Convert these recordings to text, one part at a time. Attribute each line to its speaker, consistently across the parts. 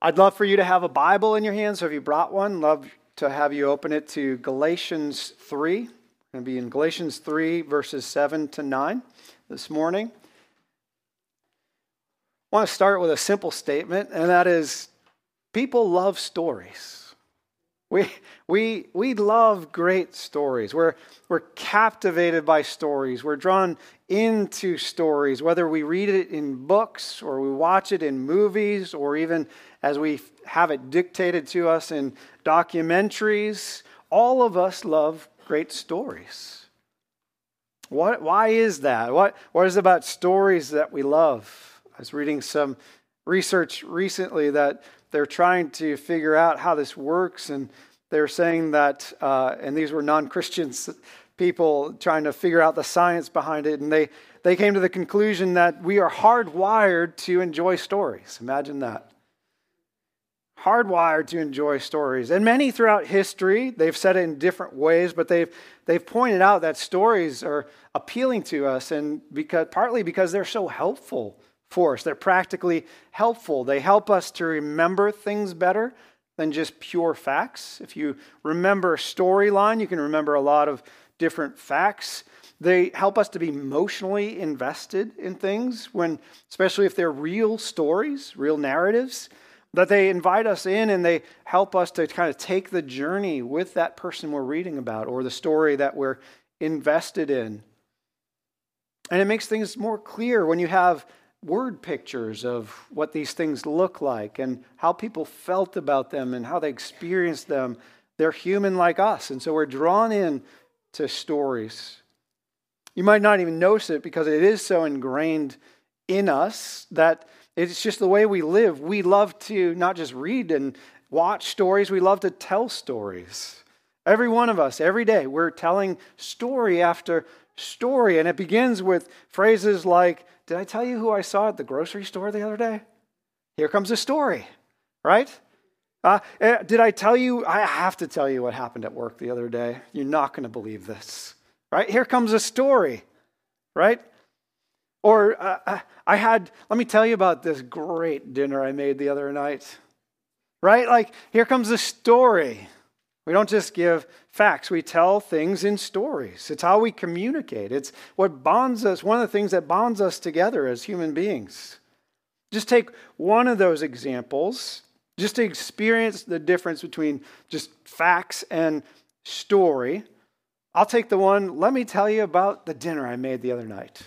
Speaker 1: I'd love for you to have a Bible in your hands, so if you brought one, love to have you open it to Galatians 3. It's going to be in Galatians 3, verses 7 to 9 this morning. I want to start with a simple statement, and that is, people love stories. We love great stories. We're captivated by stories. We're drawn into stories, whether we read it in books or we watch it in movies or even as we have it dictated to us in documentaries. All of us love great stories. Why is that? What is it about stories that we love? I was reading some research recently that they're trying to figure out how this works, and they're saying that, and these were non-Christians, people trying to figure out the science behind it, and they came to the conclusion that we are hardwired to enjoy stories. Imagine that. Hardwired to enjoy stories. And many throughout history, they've said it in different ways, but they've pointed out that stories are appealing to us, and partly because they're so helpful for us. They're practically helpful. They help us to remember things better than just pure facts. If you remember a storyline, you can remember a lot of different facts. They help us to be emotionally invested in things, especially if they're real stories, real narratives, that they invite us in and they help us to kind of take the journey with that person we're reading about or the story that we're invested in. And it makes things more clear when you have word pictures of what these things look like and how people felt about them and how they experienced them. They're human like us, and so we're drawn in to stories. You might not even notice it because it is so ingrained in us that it's just the way we live. We love to not just read and watch stories, we love to tell stories. Every one of us, every day, we're telling story after story, and it begins with phrases like, "Did I tell you who I saw at the grocery store the other day? Here comes a story," right? Did I tell you? I have to tell you what happened at work the other day. You're not going to believe this, right? Here comes a story, right? Or let me tell you about this great dinner I made the other night, right? Like, here comes a story. We don't just give facts. We tell things in stories. It's how we communicate. It's what bonds us, one of the things that bonds us together as human beings. Just take one of those examples, just to experience the difference between just facts and story. I'll take the one, let me tell you about the dinner I made the other night.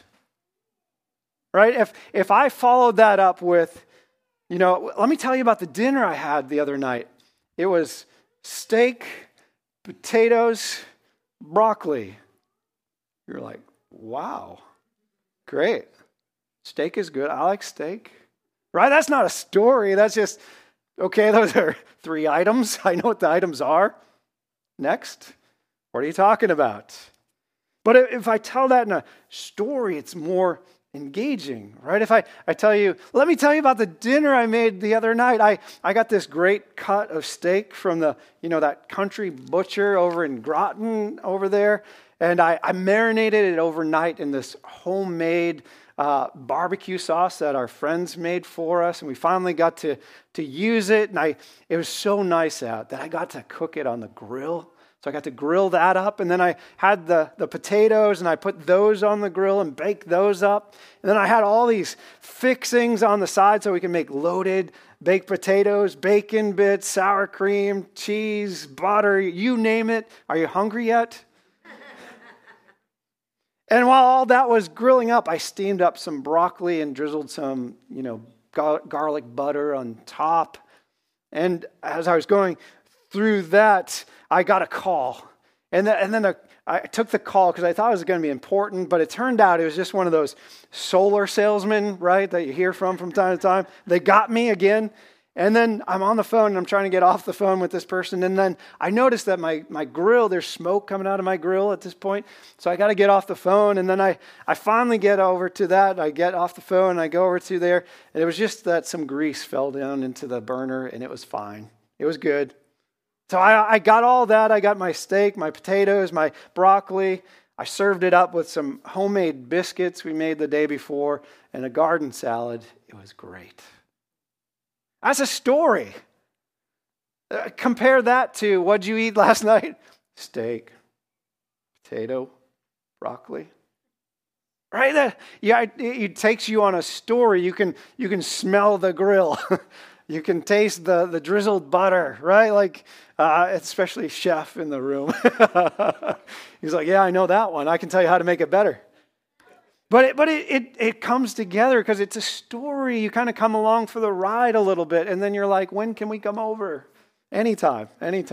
Speaker 1: Right? If I followed that up with, let me tell you about the dinner I had the other night. It was steak, potatoes, broccoli. You're like, wow, great. Steak is good. I like steak. Right? That's not a story. That's just, okay, those are 3 items. I know what the items are. Next. What are you talking about? But if I tell that in a story, it's more engaging, right? If I tell you, let me tell you about the dinner I made the other night. I got this great cut of steak from that country butcher over in Groton over there, and I marinated it overnight in this homemade barbecue sauce that our friends made for us, and we finally got to use it, and it was so nice out that I got to cook it on the grill. So I got to grill that up, and then I had the potatoes, and I put those on the grill and baked those up. And then I had all these fixings on the side so we can make loaded baked potatoes, bacon bits, sour cream, cheese, butter, you name it. Are you hungry yet? And while all that was grilling up, I steamed up some broccoli and drizzled some, garlic butter on top. And as I was going through that, I got a call. And then I took the call because I thought it was going to be important, but it turned out it was just one of those solar salesmen, right, that you hear from time to time. They got me again. And then I'm on the phone and I'm trying to get off the phone with this person. And then I noticed that my grill, there's smoke coming out of my grill at this point. So I got to get off the phone. And then I finally get over to that. I get off the phone and I go over to there. And it was just that some grease fell down into the burner and it was fine. It was good. So I got all that. I got my steak, my potatoes, my broccoli. I served it up with some homemade biscuits we made the day before and a garden salad. It was great. That's a story. Compare that to, what'd you eat last night? Steak, potato, broccoli. Right? It takes you on a story. You can smell the grill. You can taste the drizzled butter, right? Like, especially chef in the room. He's like, yeah, I know that one. I can tell you how to make it better. But it comes together because it's a story. You kind of come along for the ride a little bit, and then you're like, when can we come over? Anytime.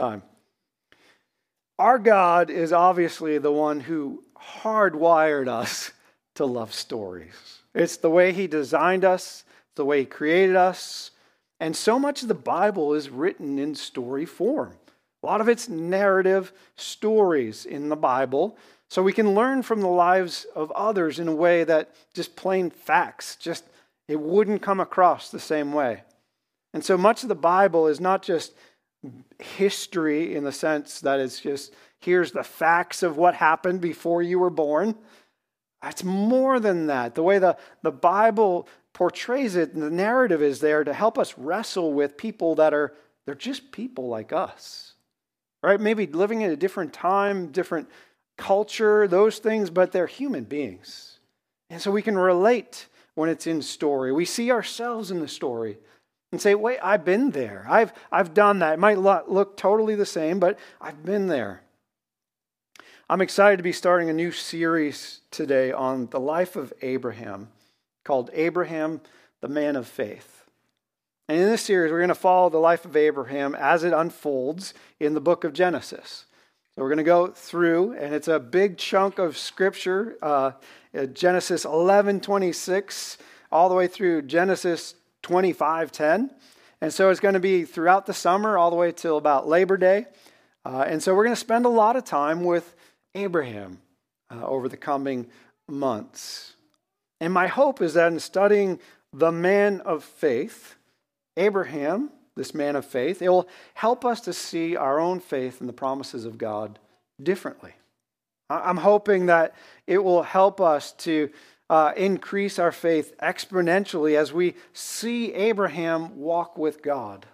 Speaker 1: Our God is obviously the one who hardwired us to love stories. It's the way He designed us, the way He created us. And so much of the Bible is written in story form. A lot of it's narrative stories in the Bible. So we can learn from the lives of others in a way that just plain facts, it wouldn't come across the same way. And so much of the Bible is not just history in the sense that it's just, here's the facts of what happened before you were born. It's more than that. The way the Bible portrays it, the narrative is there to help us wrestle with people they're just people like us. Right? Maybe living in a different time, different culture, those things, but they're human beings. And so we can relate when it's in story. We see ourselves in the story and say, wait, I've been there. I've done that. It might look totally the same, but I've been there. I'm excited to be starting a new series today on the life of Abraham called Abraham, the Man of Faith. And in this series, we're going to follow the life of Abraham as it unfolds in the book of Genesis. So we're going to go through, and it's a big chunk of Scripture, Genesis 11:26, all the way through Genesis 25:10. And so it's going to be throughout the summer, all the way till about Labor Day. And so we're going to spend a lot of time with Abraham over the coming months. And my hope is that in studying the man of faith, Abraham, this man of faith, it will help us to see our own faith and the promises of God differently. I'm hoping that it will help us to increase our faith exponentially as we see Abraham walk with God.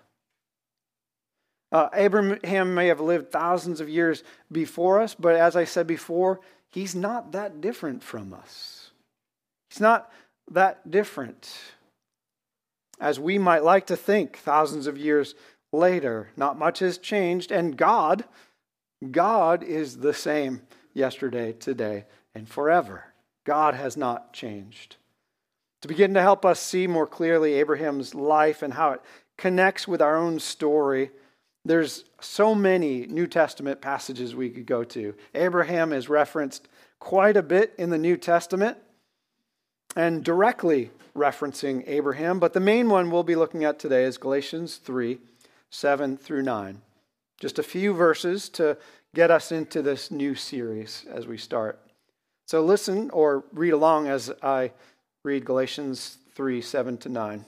Speaker 1: Abraham may have lived thousands of years before us, but as I said before, he's not that different from us. He's not that different as we might like to think thousands of years later. Not much has changed, and God is the same yesterday, today, and forever. God has not changed. To begin to help us see more clearly Abraham's life and how it connects with our own story, there's so many New Testament passages we could go to. Abraham is referenced quite a bit in the New Testament and directly referencing Abraham, but the main one we'll be looking at today is Galatians 3:7-9. Just a few verses to get us into this new series as we start. So listen or read along as I read Galatians 3:7-9.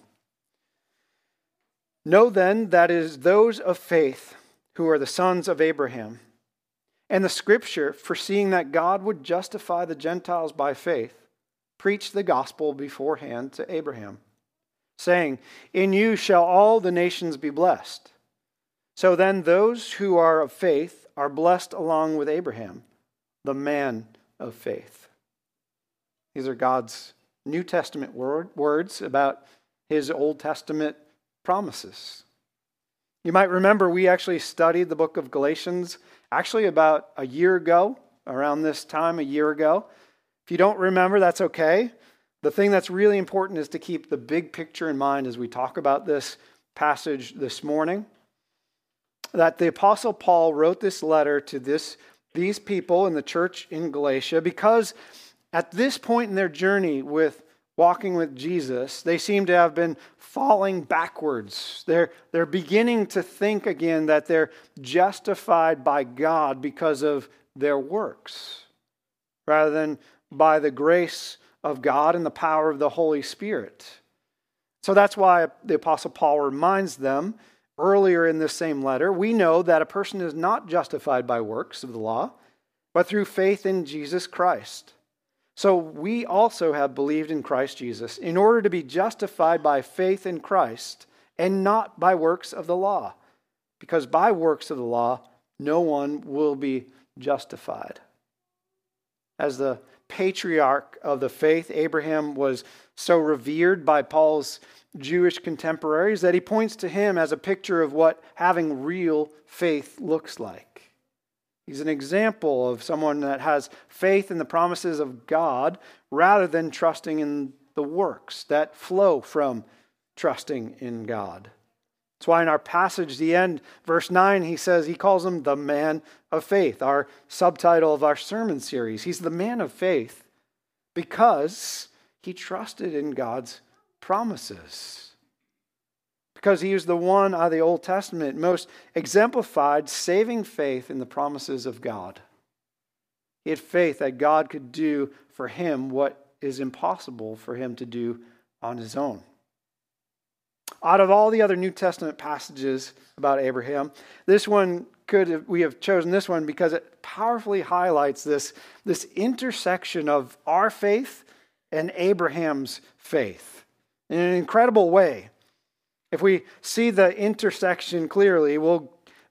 Speaker 1: Know then that it is those of faith who are the sons of Abraham. And the Scripture, foreseeing that God would justify the Gentiles by faith, preached the gospel beforehand to Abraham, saying, in you shall all the nations be blessed. So then those who are of faith are blessed along with Abraham, the man of faith. These are God's New Testament words about His Old Testament promises. You might remember we actually studied the book of Galatians actually about a year ago, around this time a year ago. If you don't remember, that's okay. The thing that's really important is to keep the big picture in mind as we talk about this passage this morning. That the Apostle Paul wrote this letter to these people in the church in Galatia because at this point in their journey with walking with Jesus, they seem to have been falling backwards. They're beginning to think again that they're justified by God because of their works, rather than by the grace of God and the power of the Holy Spirit. So that's why the Apostle Paul reminds them earlier in this same letter, we know that a person is not justified by works of the law, but through faith in Jesus Christ. So we also have believed in Christ Jesus in order to be justified by faith in Christ and not by works of the law, because by works of the law no one will be justified. As the patriarch of the faith, Abraham was so revered by Paul's Jewish contemporaries that he points to him as a picture of what having real faith looks like. He's an example of someone that has faith in the promises of God rather than trusting in the works that flow from trusting in God. That's why in our passage, the end, verse 9, he calls him the man of faith, our subtitle of our sermon series. He's the man of faith because he trusted in God's promises. Because he was the one out of the Old Testament most exemplified saving faith in the promises of God. He had faith that God could do for him what is impossible for him to do on his own. Out of all the other New Testament passages about Abraham, we have chosen this one because it powerfully highlights this intersection of our faith and Abraham's faith in an incredible way. If we see the intersection clearly, we'll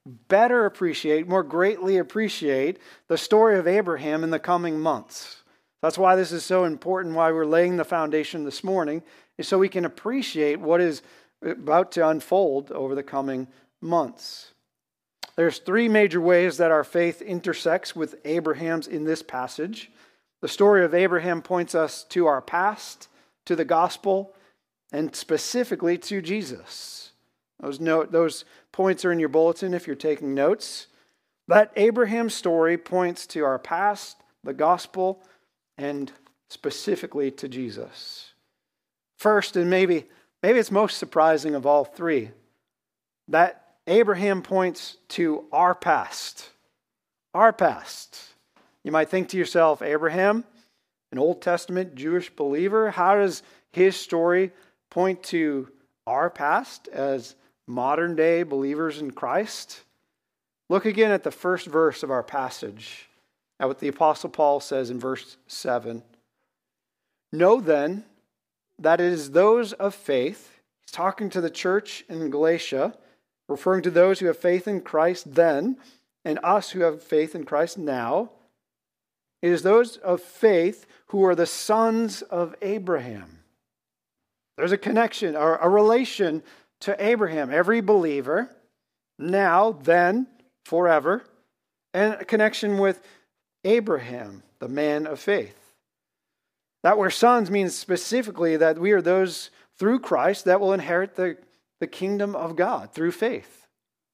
Speaker 1: more greatly appreciate the story of Abraham in the coming months. That's why this is so important, why we're laying the foundation this morning, is so we can appreciate what is about to unfold over the coming months. There's three major ways that our faith intersects with Abraham's in this passage. The story of Abraham points us to our past, to the gospel, and specifically to Jesus. Those points are in your bulletin if you're taking notes. That Abraham story points to our past, the gospel, and specifically to Jesus. First, and maybe it's most surprising of all three, that Abraham points to our past. Our past. You might think to yourself, Abraham, an Old Testament Jewish believer, how does his story point to our past as modern day believers in Christ? Look again at the first verse of our passage, at what the Apostle Paul says in verse 7. Know then that it is those of faith, he's talking to the church in Galatia, referring to those who have faith in Christ then, and us who have faith in Christ now. It is those of faith who are the sons of Abraham. There's a connection, or a relation to Abraham. Every believer, now, then, forever, and a connection with Abraham, the man of faith. That we're sons means specifically that we are those through Christ that will inherit the kingdom of God through faith.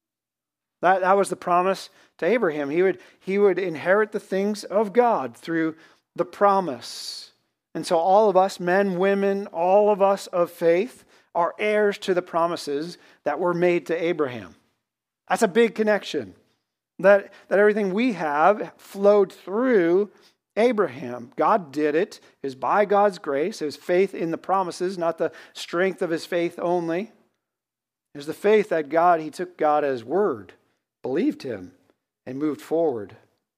Speaker 1: That was the promise to Abraham. He would inherit the things of God through the promise. And so all of us, men, women, all of us of faith, are heirs to the promises that were made to Abraham. That's a big connection. That everything we have flowed through Abraham. God did it. It was by God's grace. It was faith in the promises, not the strength of his faith only. It was the faith that he took God at his word, believed him, and moved forward.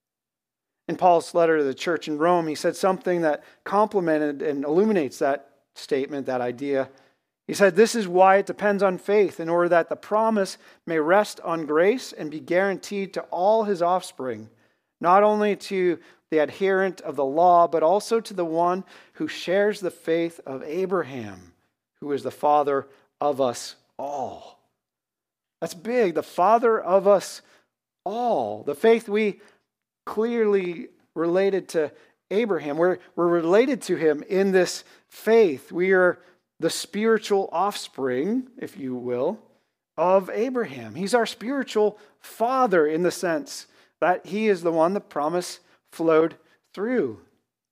Speaker 1: In Paul's letter to the church in Rome, he said something that complemented and illuminates that statement, that idea. He said, this is why it depends on faith, in order that the promise may rest on grace and be guaranteed to all his offspring, not only to the adherent of the law, but also to the one who shares the faith of Abraham, who is the father of us all. That's big, the father of us all. The faith we clearly related to Abraham. We're related to him in this faith. We are the spiritual offspring, if you will, of Abraham. He's our spiritual father in the sense that he is the one the promise flowed through.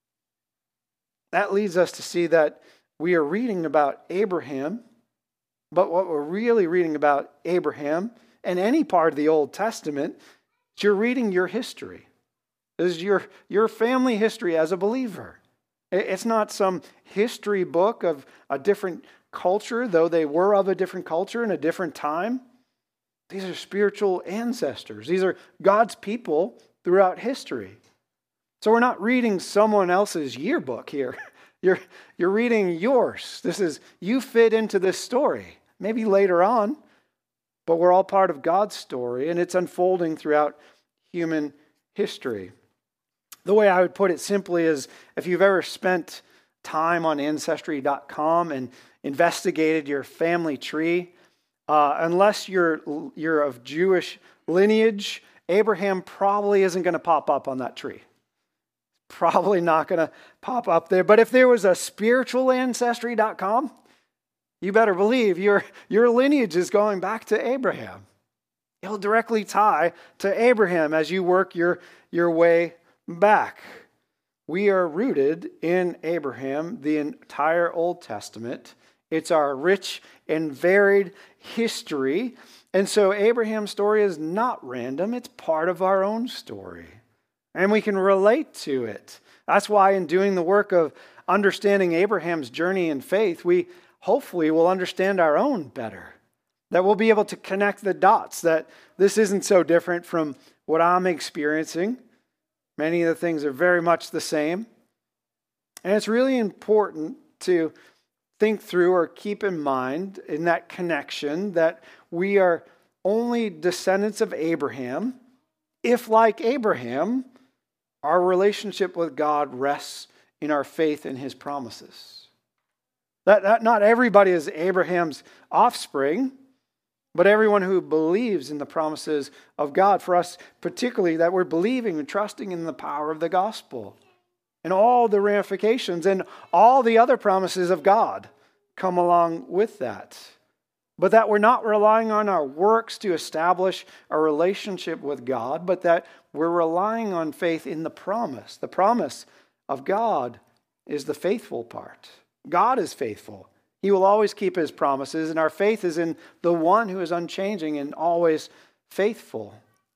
Speaker 1: That leads us to see that we are reading about Abraham, but what we're really reading about Abraham and any part of the Old Testament is you're reading your history. This is your family history as a believer. It's not some history book of a different culture, though they were of a different culture in a different time. These are spiritual ancestors. These are God's people throughout history. So we're not reading someone else's yearbook here. You're reading yours. You fit into this story. maybe later on, but we're all part of God's story, and it's unfolding throughout human history. The way I would put it simply is, if you've ever spent time on Ancestry.com and investigated your family tree, unless you're of Jewish lineage, Abraham probably isn't going to pop up on that tree. Probably not going to pop up there. But if there was a spiritual Ancestry.com, you better believe your lineage is going back to Abraham. It'll directly tie to Abraham as you work your way back. We are rooted in Abraham, the entire Old Testament. It's our rich and varied history. And so Abraham's story is not random. It's part of our own story. And we can relate to it. That's why in doing the work of understanding Abraham's journey in faith, we hopefully will understand our own better. That we'll be able to connect the dots, that this isn't so different from what I'm experiencing. Many of the things are very much the same. And it's really important to think through or keep in mind in that connection that we are only descendants of Abraham if, like Abraham, our relationship with God rests in our faith in his promises. That not everybody is Abraham's offspring, but everyone who believes in the promises of God. For us, particularly, that we're believing and trusting in the power of the gospel. And all the ramifications and all the other promises of God come along with that. But that we're not relying on our works to establish a relationship with God, but that we're relying on faith in the promise. The promise of God is the faithful part. God is faithful. He will always keep his promises, and our faith is in the one who is unchanging and always faithful.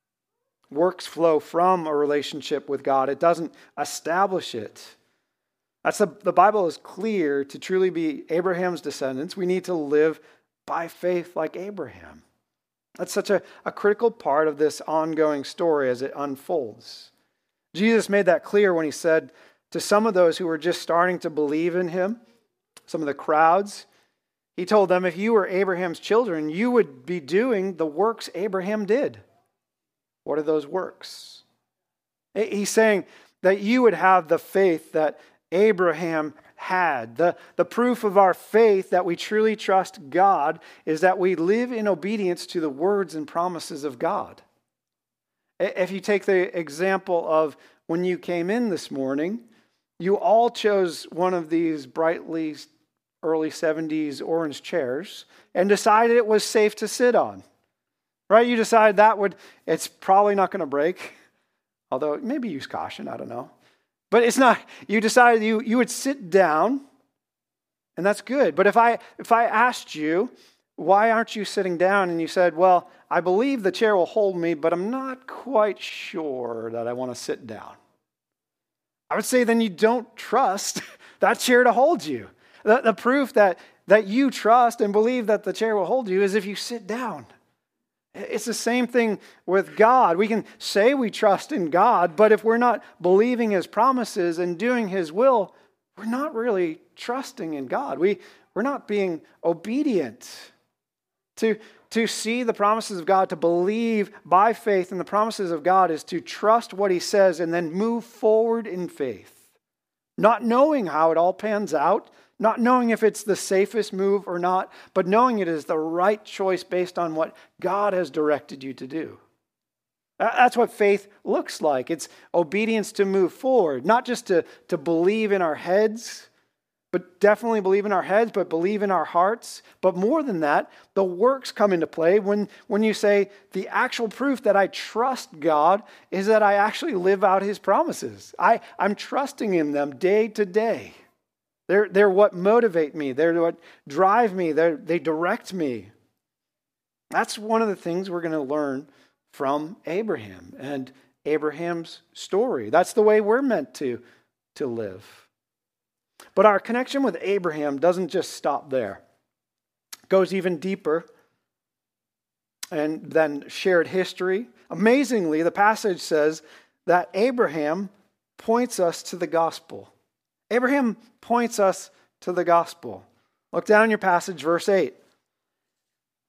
Speaker 1: Works flow from a relationship with God. It doesn't establish it. The Bible is clear. To truly be Abraham's descendants, we need to live by faith like Abraham. That's such a critical part of this ongoing story as it unfolds. Jesus made that clear when he said to some of those who were just starting to believe in him, some of the crowds, he told them, if you were Abraham's children, you would be doing the works Abraham did. What are those works? He's saying that you would have the faith that Abraham had. The proof of our faith that we truly trust God is that we live in obedience to the words and promises of God. If you take the example of when you came in this morning, you all chose one of these brightly early 70s orange chairs and decided it was safe to sit on. Right? You decided it's probably not going to break. Although maybe use caution, I don't know. But it's not, you decided you would sit down, and that's good. But if I asked you, why aren't you sitting down? And you said, well, I believe the chair will hold me, but I'm not quite sure that I want to sit down. I would say then you don't trust that chair to hold you. The proof that you trust and believe that the chair will hold you is if you sit down. It's the same thing with God. We can say we trust in God, but if we're not believing his promises and doing his will, we're not really trusting in God. We're not being obedient. To see the promises of God, to believe by faith in the promises of God is to trust what he says and then move forward in faith. Not knowing how it all pans out, not knowing if it's the safest move or not, but knowing it is the right choice based on what God has directed you to do. That's what faith looks like. It's obedience to move forward, not just to believe in our heads, but definitely believe in our heads, but believe in our hearts. But more than that, the works come into play when you say the actual proof that I trust God is that I actually live out his promises. I'm trusting in them day to day. They're what motivate me. They're what drive me. They direct me. That's one of the things we're going to learn from Abraham and Abraham's story. That's the way we're meant to live. But our connection with Abraham doesn't just stop there. It goes even deeper. And then shared history. Amazingly, the passage says that Abraham points us to the gospel. Abraham points us to the gospel. Look down your passage, verse 8.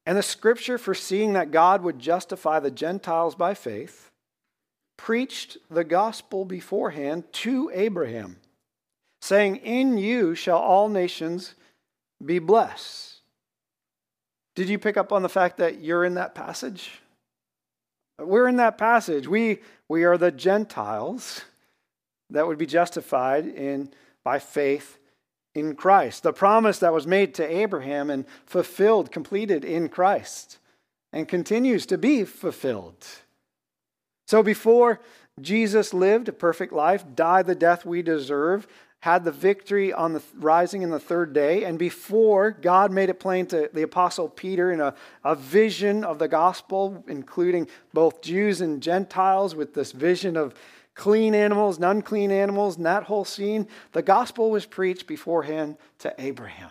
Speaker 1: And the scripture, foreseeing that God would justify the Gentiles by faith, preached the gospel beforehand to Abraham, saying, in you shall all nations be blessed. Did you pick up on the fact that you're in that passage? We're in that passage. We are the Gentiles that would be justified by faith in Christ. The promise that was made to Abraham and fulfilled, completed in Christ, and continues to be fulfilled. So before Jesus lived a perfect life, died the death we deserve, had the victory on the rising in the third day, and before God made it plain to the Apostle Peter in a vision of the gospel, including both Jews and Gentiles, with this vision of clean animals and unclean animals, and that whole scene, the gospel was preached beforehand to Abraham.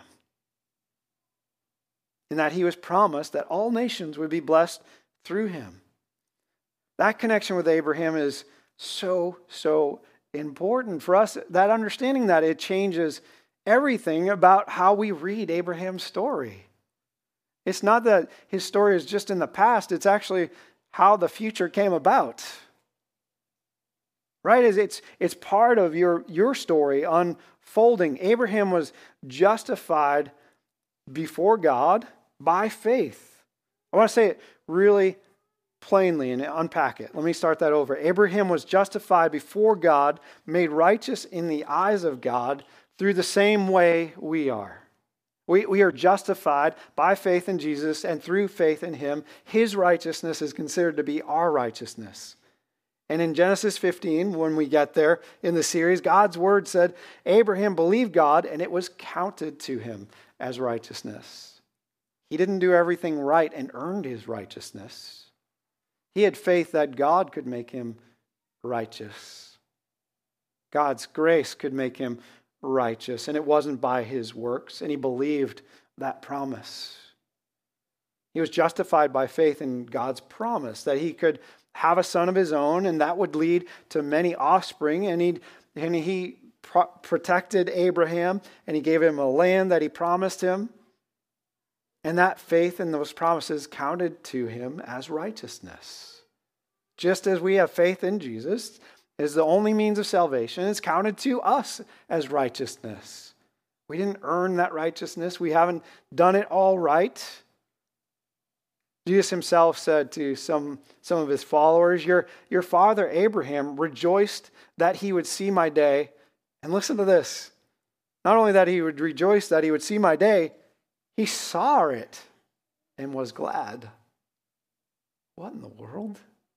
Speaker 1: In that he was promised that all nations would be blessed through him. That connection with Abraham is so important for us. That understanding that it changes everything about how we read Abraham's story. It's not that his story is just in the past, it's actually how the future came about. Right? It's part of your story unfolding. Abraham was justified before God by faith. I want to say it really plainly and unpack it. Let me start that over. Abraham was justified before God, made righteous in the eyes of God through the same way we are. We are justified by faith in Jesus, and through faith in him, his righteousness is considered to be our righteousness. And in Genesis 15, when we get there in the series, God's word said, Abraham believed God and it was counted to him as righteousness. He didn't do everything right and earned his righteousness. He had faith that God could make him righteous. God's grace could make him righteous, and it wasn't by his works, and he believed that promise. He was justified by faith in God's promise that he could have a son of his own, and that would lead to many offspring. And he protected Abraham, and he gave him a land that he promised him. And that faith in those promises counted to him as righteousness. Just as we have faith in Jesus is the only means of salvation, it's counted to us as righteousness. We didn't earn that righteousness. We haven't done it all right. Jesus himself said to some of his followers, your father Abraham rejoiced that he would see my day. And listen to this. Not only that he would rejoice that he would see my day, he saw it and was glad. What in the world?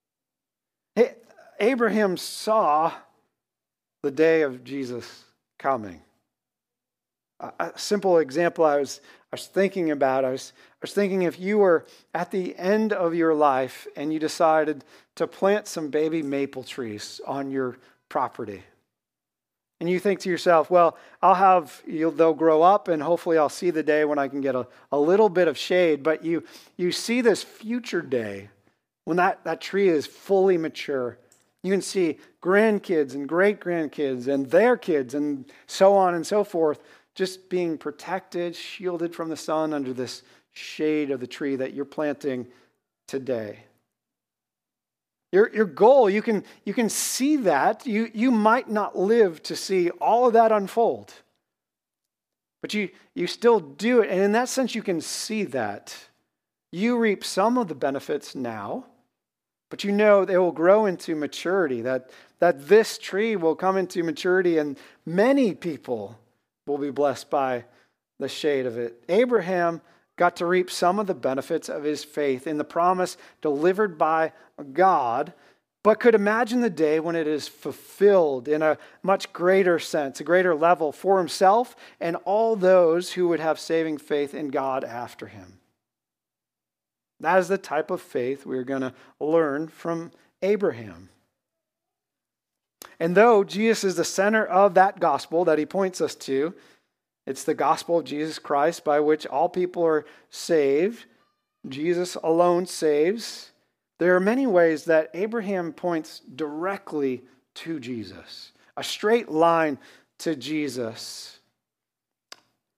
Speaker 1: Abraham saw the day of Jesus coming. A simple example I was thinking about, I was thinking if you were at the end of your life and you decided to plant some baby maple trees on your property. And you think to yourself, well, they'll grow up and hopefully I'll see the day when I can get a little bit of shade. But you see this future day when that tree is fully mature. You can see grandkids and great-grandkids and their kids and so on and so forth just being protected, shielded from the sun under this shade of the tree that you're planting today. Your goal, you can see that. You might not live to see all of that unfold. But you still do it. And in that sense, you can see that. You reap some of the benefits now, but you know they will grow into maturity, that this tree will come into maturity and many people will be blessed by the shade of it. Abraham got to reap some of the benefits of his faith in the promise delivered by God, but could imagine the day when it is fulfilled in a much greater sense, a greater level for himself and all those who would have saving faith in God after him. That is the type of faith we're going to learn from Abraham. And though Jesus is the center of that gospel that he points us to, it's the gospel of Jesus Christ by which all people are saved. Jesus alone saves. There are many ways that Abraham points directly to Jesus, a straight line to Jesus.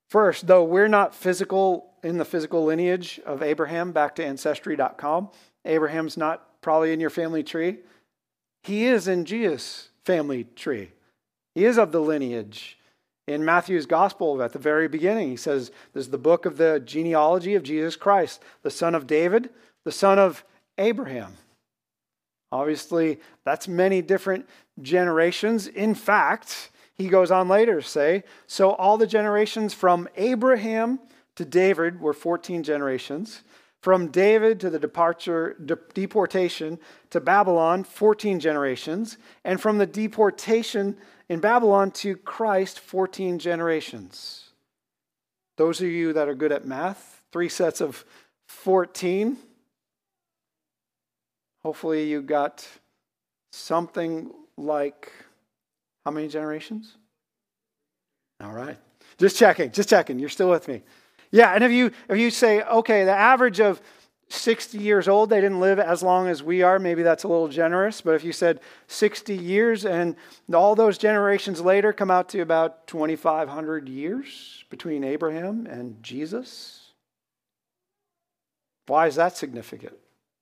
Speaker 1: First, though we're not in the physical lineage of Abraham, back to Ancestry.com, Abraham's not probably in your family tree. He is in Jesus' family tree. He is of the lineage. In Matthew's gospel, at the very beginning, he says, this is the book of the genealogy of Jesus Christ, the son of David, the son of Abraham. Obviously, that's many different generations. In fact, he goes on later to say, so all the generations from Abraham to David were 14 generations. From David to the deportation to Babylon, 14 generations. And from the deportation in Babylon to Christ, 14 generations. Those of you that are good at math, 3 sets of 14. Hopefully you got something like, how many generations? All right. Just checking. You're still with me. Yeah, and if you say, okay, the average of 60 years old, they didn't live as long as we are, maybe that's a little generous, but if you said 60 years and all those generations later come out to about 2,500 years between Abraham and Jesus, why is that significant?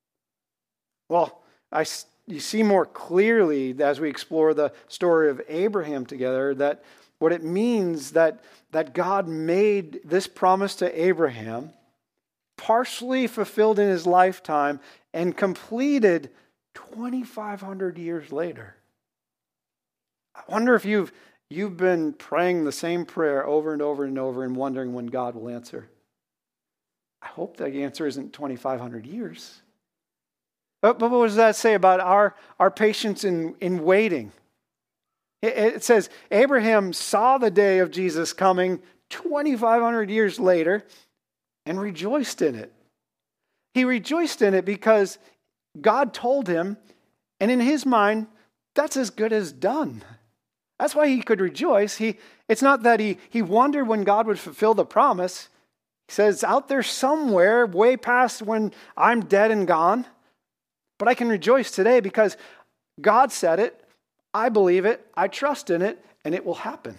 Speaker 1: Well, you see more clearly as we explore the story of Abraham together that what it means that God made this promise to Abraham, partially fulfilled in his lifetime, and completed 2,500 years later. I wonder if you've been praying the same prayer over and over and over and wondering when God will answer. I hope the answer isn't 2,500 years. But what does that say about our patience in waiting? It says Abraham saw the day of Jesus coming 2,500 years later and rejoiced in it. He rejoiced in it because God told him, and in his mind, that's as good as done. That's why he could rejoice. It's not that he wondered when God would fulfill the promise. He says, out there somewhere, way past when I'm dead and gone, but I can rejoice today because God said it, I believe it, I trust in it, and it will happen.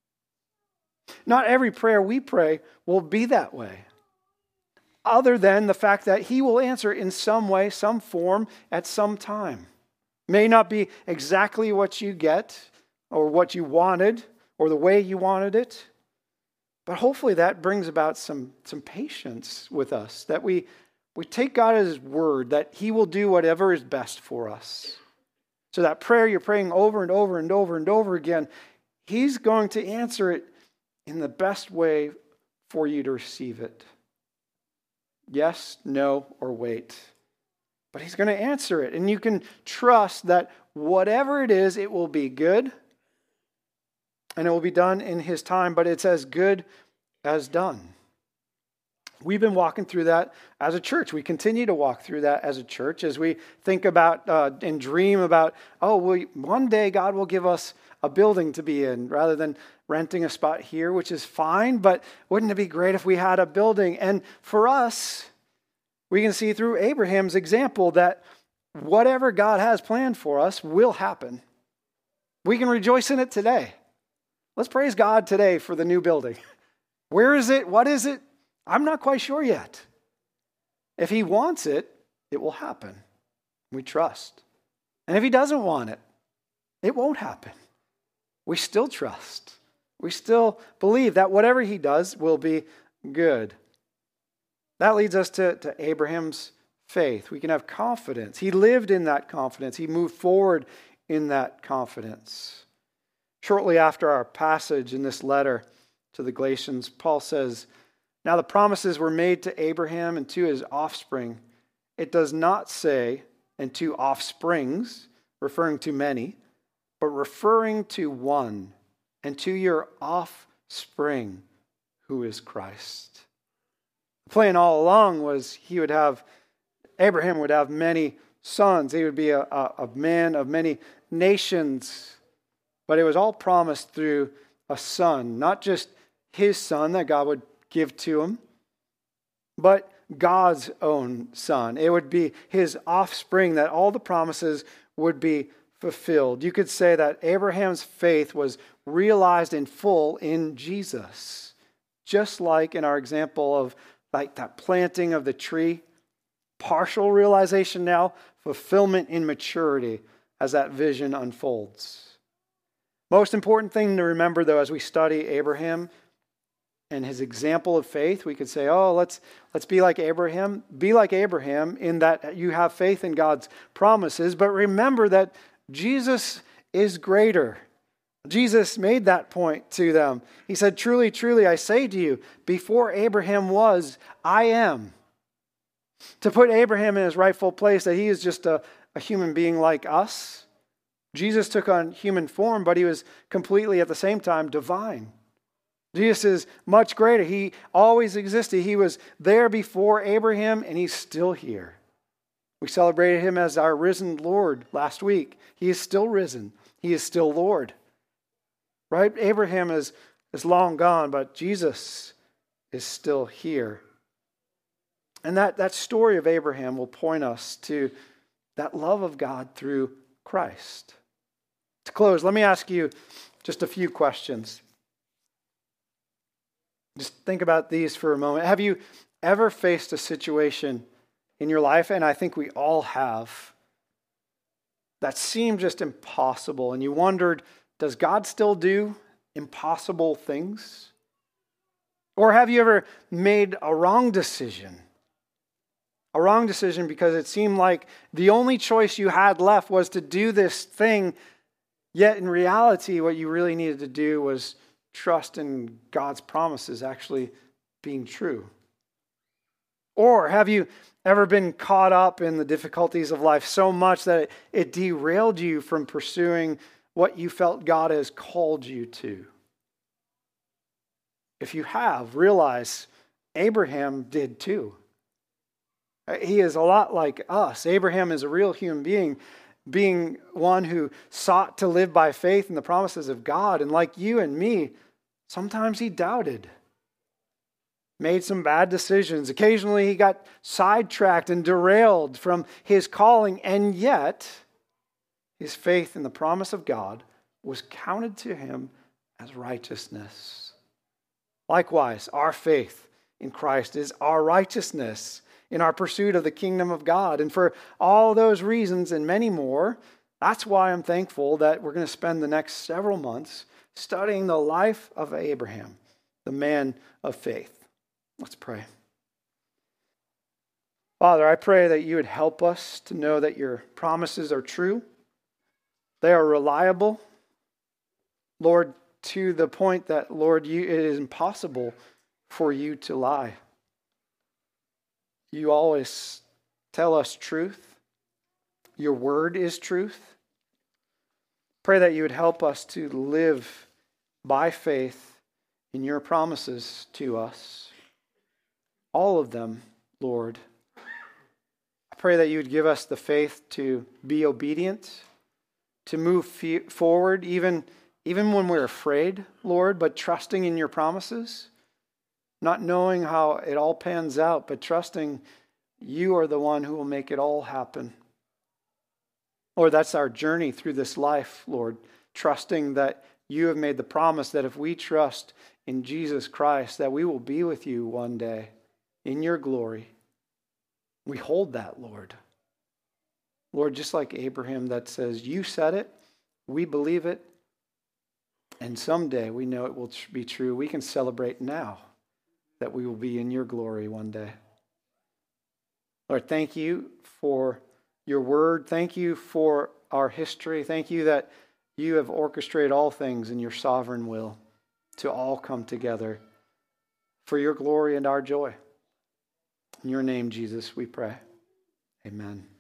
Speaker 1: Not every prayer we pray will be that way, other than the fact that he will answer in some way, some form, at some time. May not be exactly what you get, or what you wanted, or the way you wanted it, but hopefully that brings about some patience with us, that we take God at his word, that he will do whatever is best for us. So that prayer you're praying over and over and over and over again, he's going to answer it in the best way for you to receive it. Yes, no, or wait. But he's going to answer it. And you can trust that whatever it is, it will be good. And it will be done in his time, but it's as good as done. We've been walking through that as a church. We continue to walk through that as a church as we think about and dream about, one day God will give us a building to be in rather than renting a spot here, which is fine, but wouldn't it be great if we had a building? And for us, we can see through Abraham's example that whatever God has planned for us will happen. We can rejoice in it today. Let's praise God today for the new building. Where is it? What is it? I'm not quite sure yet. If he wants it, it will happen. We trust. And if he doesn't want it, it won't happen. We still trust. We still believe that whatever he does will be good. That leads us to Abraham's faith. We can have confidence. He lived in that confidence. He moved forward in that confidence. Shortly after our passage in this letter to the Galatians, Paul says, now the promises were made to Abraham and to his offspring. It does not say, and to offsprings, referring to many, but referring to one, and to your offspring, who is Christ. The plan all along was Abraham would have many sons. He would be a man of many nations. But it was all promised through a son, not just his son that God would give to him, but God's own son. It would be his offspring that all the promises would be fulfilled. You could say that Abraham's faith was realized in full in Jesus. just like in our example of like that planting of the tree, partial realization now, fulfillment in maturity as that vision unfolds. Most important thing to remember, though, as we study Abraham and his example of faith, we could say, oh, let's be like Abraham. Be like Abraham in that you have faith in God's promises, but remember that Jesus is greater. Jesus made that point to them. He said, truly, truly, I say to you, before Abraham was, I am. To put Abraham in his rightful place, that he is just a human being like us. Jesus took on human form, but he was completely at the same time divine. Jesus is much greater. He always existed. He was there before Abraham, and he's still here. We celebrated him as our risen Lord last week. He is still risen. He is still Lord. Right? Abraham is long gone, but Jesus is still here. And that story of Abraham will point us to that love of God through Christ. To close, let me ask you just a few questions. Just think about these for a moment. Have you ever faced a situation in your life, and I think we all have, that seemed just impossible, and you wondered, does God still do impossible things? Or have you ever made a wrong decision? A wrong decision because it seemed like the only choice you had left was to do this thing, yet in reality, what you really needed to do was trust in God's promises actually being true. Or have you ever been caught up in the difficulties of life so much that it derailed you from pursuing what you felt God has called you to? If you have, realize Abraham did too. He is a lot like us. Abraham is a real human being one who sought to live by faith in the promises of God. And like you and me, sometimes he doubted, made some bad decisions. Occasionally he got sidetracked and derailed from his calling. And yet, his faith in the promise of God was counted to him as righteousness. Likewise, our faith in Christ is our righteousness in our pursuit of the kingdom of God. And for all those reasons and many more, that's why I'm thankful that we're going to spend the next several months studying the life of Abraham, the man of faith. Let's pray. Father, I pray that you would help us to know that your promises are true. They are reliable. Lord, to the point that, Lord, it is impossible for you to lie. You always tell us truth. Your word is truth. Pray that you would help us to live by faith in your promises to us. All of them, Lord. I pray that you would give us the faith to be obedient, to move forward, even when we're afraid, Lord, but trusting in your promises. Not knowing how it all pans out, but trusting you are the one who will make it all happen. Lord, that's our journey through this life, Lord. Trusting that you have made the promise that if we trust in Jesus Christ, that we will be with you one day in your glory. We hold that, Lord. Lord, just like Abraham that says, you said it, we believe it, and someday we know it will be true. We can celebrate now that we will be in your glory one day. Lord, thank you for your word. Thank you for our history. Thank you that you have orchestrated all things in your sovereign will to all come together for your glory and our joy. In your name, Jesus, we pray. Amen.